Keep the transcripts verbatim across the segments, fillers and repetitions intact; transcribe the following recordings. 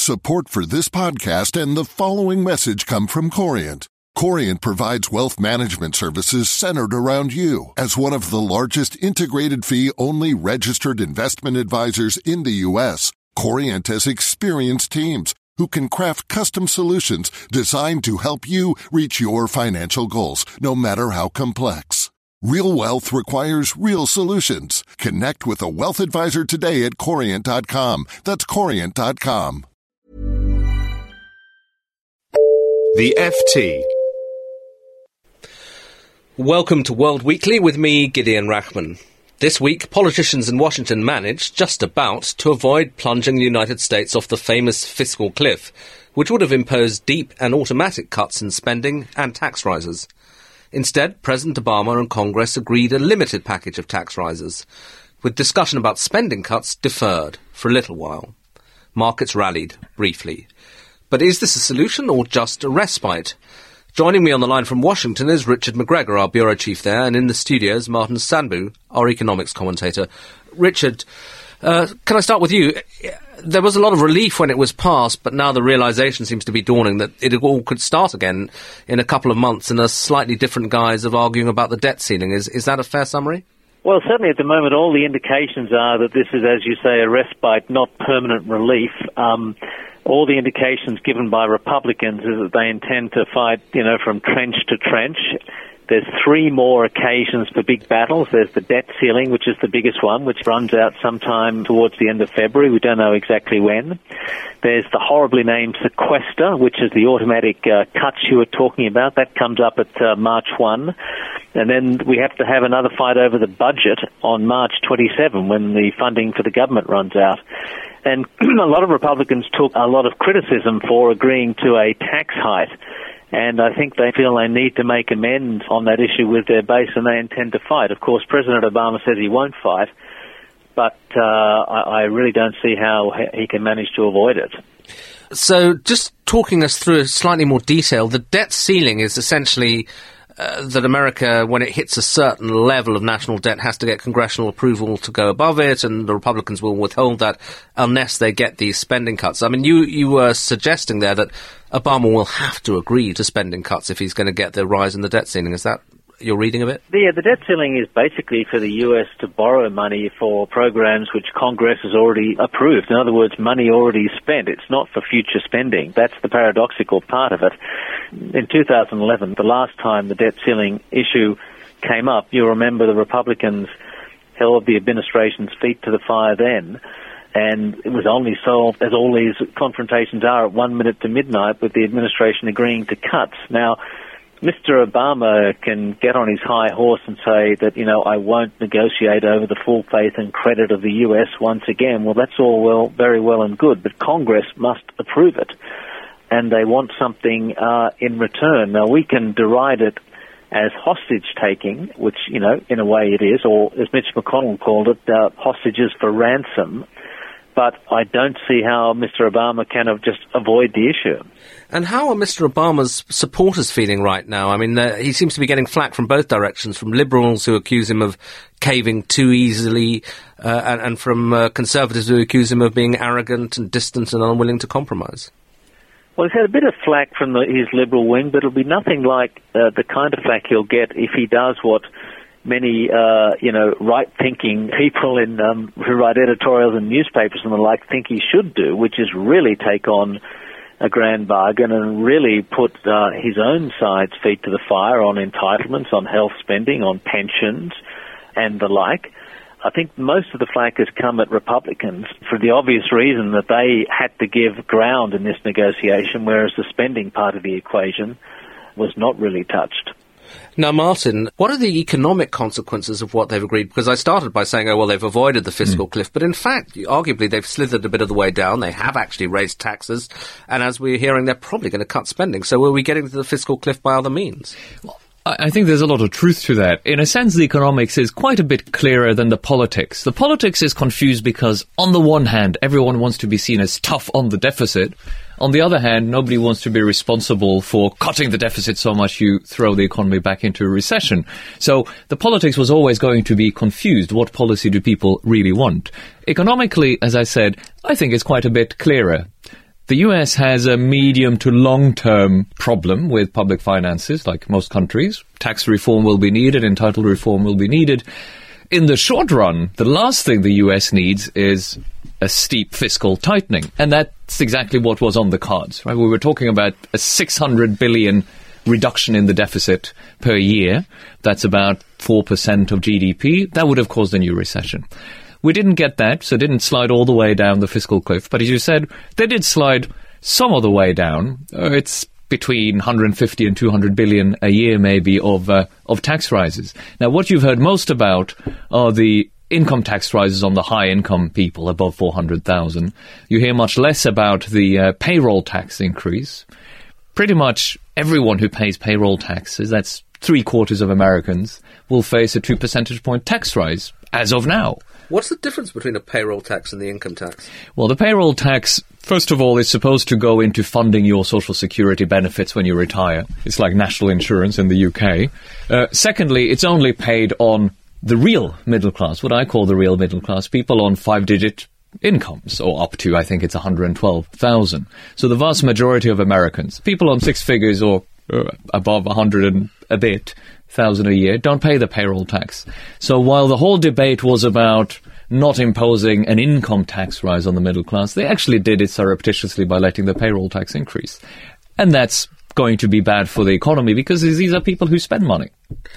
Support for this podcast and the following message come from Corient. Corient provides wealth management services centered around you. As one of the largest integrated fee-only registered investment advisors in the U S, Corient has experienced teams who can craft custom solutions designed to help you reach your financial goals, no matter how complex. Real wealth requires real solutions. Connect with a wealth advisor today at corient dot com. That's corient dot com. The F T. Welcome to World Weekly with me, Gideon Rachman. This week, politicians in Washington managed, just about, to avoid plunging the United States off the famous fiscal cliff, which would have imposed deep and automatic cuts in spending and tax rises. Instead, President Obama and Congress agreed a limited package of tax rises, with discussion about spending cuts deferred for a little while. Markets rallied, briefly. But is this a solution or just a respite? Joining me on the line from Washington is Richard McGregor, our bureau chief there, and in the studios, Martin Sandbu, our economics commentator. Richard, uh, can I start with you? There was a lot of relief when it was passed, but now the realisation seems to be dawning that it all could start again in a couple of months in a slightly different guise of arguing about the debt ceiling. Is, is that a fair summary? Well, certainly at the moment, all the indications are that this is, as you say, a respite, not permanent relief. Um, all the indications given by Republicans is that they intend to fight, you know, from trench to trench. There's three more occasions for big battles. There's the debt ceiling, which is the biggest one, which runs out sometime towards the end of February. We don't know exactly when. There's the horribly named sequester, which is the automatic uh, cuts you were talking about. That comes up at uh, March first. And then we have to have another fight over the budget on March twenty-seventh when the funding for the government runs out. And a lot of Republicans took a lot of criticism for agreeing to a tax hike. And I think they feel they need to make amends on that issue with their base, and they intend to fight. Of course, President Obama says he won't fight, but uh, I, I really don't see how he can manage to avoid it. So just talking us through slightly more detail, the debt ceiling is essentially uh, that America, when it hits a certain level of national debt, has to get congressional approval to go above it, and the Republicans will withhold that unless they get these spending cuts. I mean, you, you were suggesting there that Obama will have to agree to spending cuts if he's going to get the rise in the debt ceiling. Is that your reading of it? Yeah, the debt ceiling is basically for the U S to borrow money for programs which Congress has already approved. In other words, money already spent. It's not for future spending. That's the paradoxical part of it. In two thousand eleven, the last time the debt ceiling issue came up, you'll remember the Republicans held the administration's feet to the fire then. And it was only solved, as all these confrontations are, at one minute to midnight with the administration agreeing to cuts. Now, Mister Obama can get on his high horse and say that, you know, I won't negotiate over the full faith and credit of the U S once again. Well, that's all well, very well and good, but Congress must approve it. And they want something uh, in return. Now, we can deride it as hostage-taking, which, you know, in a way it is, or as Mitch McConnell called it, uh, hostages for ransom. But I don't see how Mister Obama can have just avoid the issue. And how are Mister Obama's supporters feeling right now? I mean, uh, he seems to be getting flack from both directions, from liberals who accuse him of caving too easily, uh, and, and from uh, conservatives who accuse him of being arrogant and distant and unwilling to compromise. Well, he's had a bit of flack from the, his liberal wing, but it'll be nothing like uh, the kind of flack he'll get if he does what many, uh, you know, right-thinking people in um, who write editorials in newspapers and the like think he should do, which is really take on a grand bargain and really put uh, his own side's feet to the fire on entitlements, on health spending, on pensions, and the like. I think most of the flack has come at Republicans for the obvious reason that they had to give ground in this negotiation, whereas the spending part of the equation was not really touched. Now, Martin, what are the economic consequences of what they've agreed? Because I started by saying, oh, well, they've avoided the fiscal mm. cliff. But in fact, arguably, they've slithered a bit of the way down. They have actually raised taxes. And as we're hearing, they're probably going to cut spending. So are we getting to the fiscal cliff by other means? Well, I think there's a lot of truth to that. In a sense, the economics is quite a bit clearer than the politics. The politics is confused because, on the one hand, everyone wants to be seen as tough on the deficit. On the other hand, nobody wants to be responsible for cutting the deficit so much you throw the economy back into a recession. So the politics was always going to be confused. What policy do people really want? Economically, as I said, I think it's quite a bit clearer. The U S has a medium to long-term problem with public finances, like most countries. Tax reform will be needed, entitled reform will be needed. In the short run, the last thing the U S needs is a steep fiscal tightening. And that's exactly what was on the cards, right? We were talking about a six hundred billion reduction in the deficit per year. That's about four percent of G D P. That would have caused a new recession. We didn't get that, so didn't slide all the way down the fiscal cliff. But as you said, they did slide some of the way down. Uh, it's between one hundred fifty and two hundred billion a year, maybe, of uh, of tax rises. Now, what you've heard most about are the income tax rises on the high-income people above four hundred thousand. You hear much less about the uh, payroll tax increase. Pretty much everyone who pays payroll taxes, that's three-quarters of Americans, will face a two percentage point tax rise as of now. What's the difference between a payroll tax and the income tax? Well, the payroll tax, first of all, is supposed to go into funding your social security benefits when you retire. It's like national insurance in the U K. Uh, secondly, it's only paid on the real middle class, what I call the real middle class, people on five-digit incomes, or up to, I think it's one hundred twelve thousand. So the vast majority of Americans, people on six figures or uh, above one hundred and a bit thousand a year, don't pay the payroll tax. So while the whole debate was about not imposing an income tax rise on the middle class, they actually did it surreptitiously by letting the payroll tax increase. And that's going to be bad for the economy because these are people who spend money.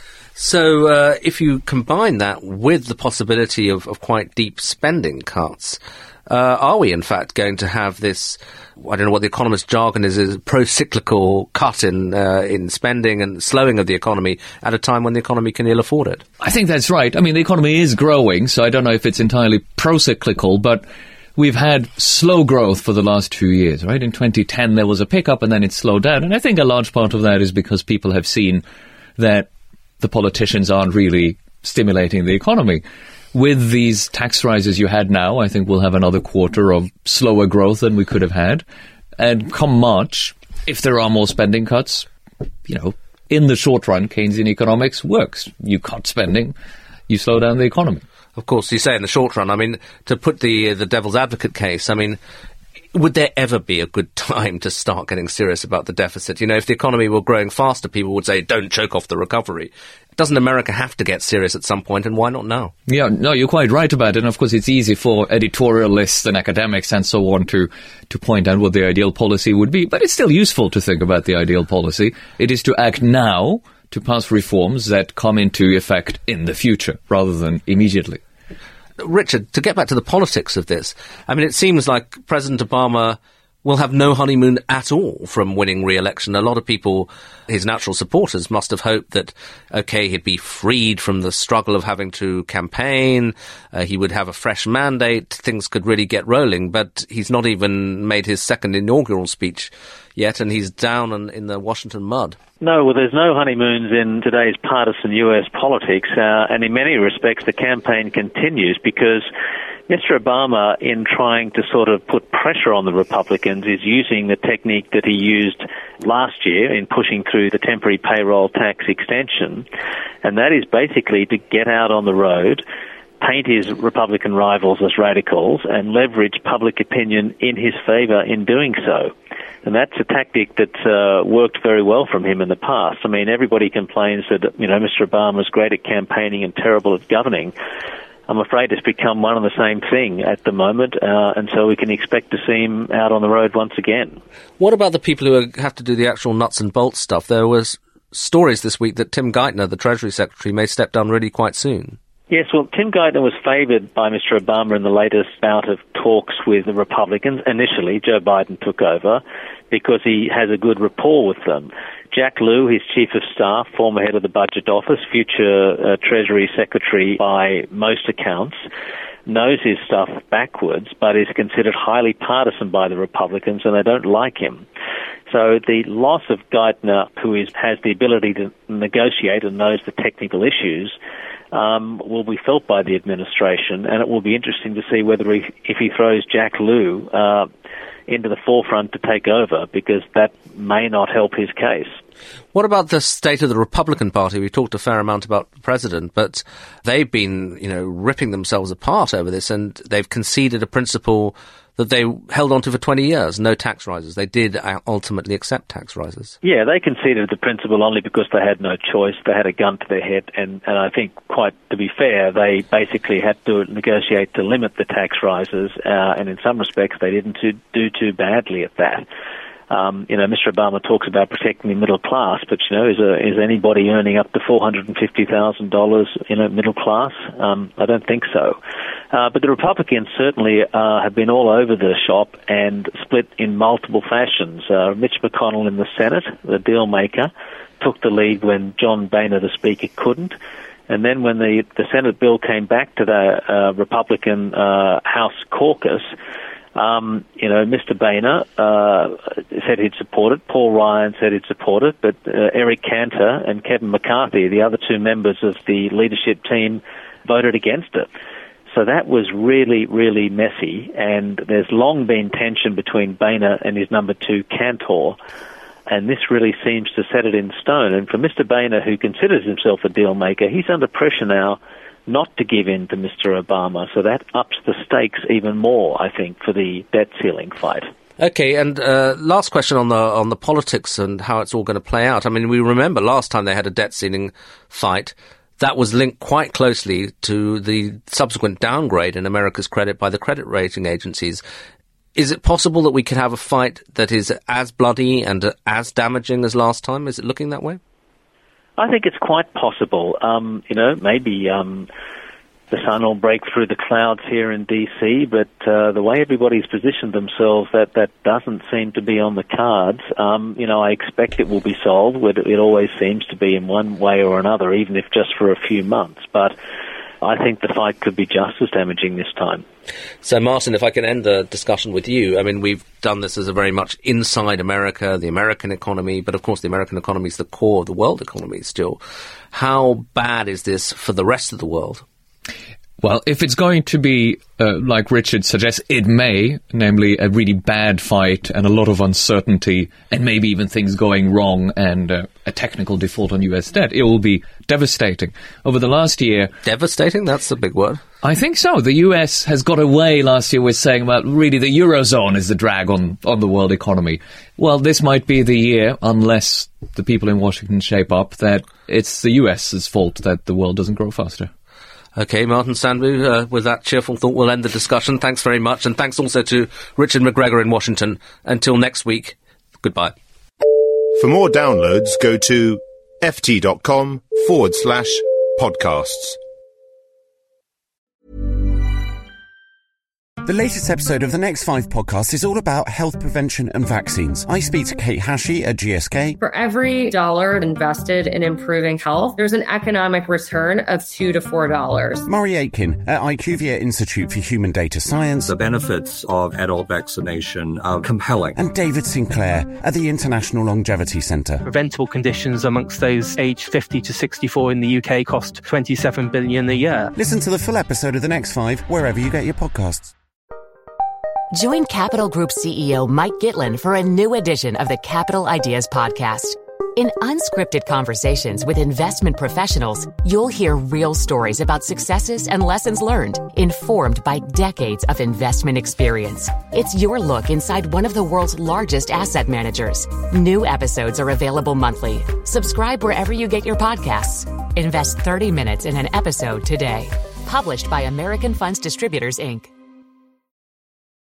So uh, if you combine that with the possibility of, of quite deep spending cuts, uh, are we in fact going to have this, I don't know what the economist jargon is, is pro-cyclical cut in uh, in spending and slowing of the economy at a time when the economy can ill afford it? I think that's right. I mean, the economy is growing, so I don't know if it's entirely pro-cyclical, but we've had slow growth for the last two years, right? In twenty ten there was a pickup and then it slowed down, and I think a large part of that is because people have seen that the politicians aren't really stimulating the economy. With these tax rises you had now, I think we'll have another quarter of slower growth than we could have had. And come March, if there are more spending cuts, you know, in the short run, Keynesian economics works. You cut spending, you slow down the economy. Of course, you say in the short run. I mean, to put the the devil's advocate case, I mean, would there ever be a good time to start getting serious about the deficit? You know, if the economy were growing faster, people would say, don't choke off the recovery. Doesn't America have to get serious at some point, and why not now? Yeah, no, you're quite right about it. And of course, it's easy for editorialists and academics and so on to, to point out what the ideal policy would be. But it's still useful to think about the ideal policy. It is to act now to pass reforms that come into effect in the future rather than immediately. Richard, to get back to the politics of this, I mean, it seems like President Obama will have no honeymoon at all from winning re-election. A lot of people, his natural supporters, must have hoped that, okay, he'd be freed from the struggle of having to campaign, uh, he would have a fresh mandate, things could really get rolling, but he's not even made his second inaugural speech yet, and he's down in, in the Washington mud. No, well, there's no honeymoons in today's partisan U S politics, uh, and in many respects the campaign continues because Mister Obama, in trying to sort of put pressure on the Republicans, is using the technique that he used last year in pushing through the temporary payroll tax extension, and that is basically to get out on the road, paint his Republican rivals as radicals, and leverage public opinion in his favor in doing so. And that's a tactic that uh, worked very well from him in the past. I mean, everybody complains that, you know, Mister Obama's great at campaigning and terrible at governing. I'm afraid it's become one and the same thing at the moment, uh, and so we can expect to see him out on the road once again. What about the people who have to do the actual nuts and bolts stuff? There was stories this week that Tim Geithner, the Treasury Secretary, may step down really quite soon. Yes, well, Tim Geithner was favoured by Mister Obama in the latest bout of talks with the Republicans. Initially, Joe Biden took over because he has a good rapport with them. Jack Lew, his Chief of Staff, former head of the Budget Office, future uh, Treasury Secretary by most accounts, knows his stuff backwards, but is considered highly partisan by the Republicans, and they don't like him. So the loss of Geithner, who is, has the ability to negotiate and knows the technical issues, um, will be felt by the administration, and it will be interesting to see whether he, if he throws Jack Lew uh, into the forefront to take over, because that may not help his case. What about the state of the Republican Party? We talked a fair amount about the president, but they've been, you know, ripping themselves apart over this, and they've conceded a principle that they held on to for twenty years, no tax rises. They did ultimately accept tax rises. Yeah, they conceded the principle only because they had no choice. They had a gun to their head, and, and I think, quite to be fair, they basically had to negotiate to limit the tax rises, uh, and in some respects they didn't do, do too badly at that. Um, you know, Mister Obama talks about protecting the middle class, but, you know, is, a, is anybody earning up to four hundred fifty thousand dollars, you know, middle class? Um, I don't think so. Uh, but the Republicans certainly uh, have been all over the shop and split in multiple fashions. Uh, Mitch McConnell in the Senate, the deal maker, took the lead when John Boehner, the Speaker, couldn't. And then when the, the Senate bill came back to the uh, Republican uh, House caucus, Um, you know, Mister Boehner uh, said he'd support it. Paul Ryan said he'd support it. But uh, Eric Cantor and Kevin McCarthy, the other two members of the leadership team, voted against it. So that was really, really messy. And there's long been tension between Boehner and his number two, Cantor. And this really seems to set it in stone. And for Mister Boehner, who considers himself a deal maker, he's under pressure now not to give in to Mister Obama. So that ups the stakes even more, I think, for the debt ceiling fight. Okay, and uh, last question on the on the politics and how it's all going to play out. I mean, we remember last time they had a debt ceiling fight, that was linked quite closely to the subsequent downgrade in America's credit by the credit rating agencies. Is it possible that we could have a fight that is as bloody and as damaging as last time? Is it looking that way? I think it's quite possible. Um, you know, maybe um, the sun will break through the clouds here in D C, but uh, the way everybody's positioned themselves, that, that doesn't seem to be on the cards. Um, you know, I expect it will be solved. It always seems to be in one way or another, even if just for a few months. But I think the fight could be just as damaging this time. So, Martin, if I can end the discussion with you, I mean, we've done this as a very much inside America, the American economy, but of course the American economy is the core of the world economy still. How bad is this for the rest of the world? Well, if it's going to be, uh, like Richard suggests, it may, namely a really bad fight and a lot of uncertainty and maybe even things going wrong and uh, a technical default on U S debt, it will be devastating. Over the last year... Devastating? That's a big word. I think so. The U S has got away last year with saying, well, really the Eurozone is the drag on, on the world economy. Well, this might be the year, unless the people in Washington shape up, that it's the US's fault that the world doesn't grow faster. Okay, Martin Sandbu, uh, with that cheerful thought, we'll end the discussion. Thanks very much, and thanks also to Richard McGregor in Washington. Until next week, goodbye. For more downloads, go to ft.com forward slash podcasts. The latest episode of the Next Five podcast is all about health prevention and vaccines. I speak to Kate Hashi at G S K. For every dollar invested in improving health, there's an economic return of two to four dollars. Murray Aitken at IQVIA Institute for Human Data Science. The benefits of adult vaccination are compelling. And David Sinclair at the International Longevity Centre. Preventable conditions amongst those aged fifty to sixty-four in the U K cost twenty-seven billion dollars a year. Listen to the full episode of The Next Five wherever you get your podcasts. Join Capital Group C E O Mike Gitlin for a new edition of the Capital Ideas Podcast. In unscripted conversations with investment professionals, you'll hear real stories about successes and lessons learned, informed by decades of investment experience. It's your look inside one of the world's largest asset managers. New episodes are available monthly. Subscribe wherever you get your podcasts. Invest thirty minutes in an episode today. Published by American Funds Distributors, Incorporated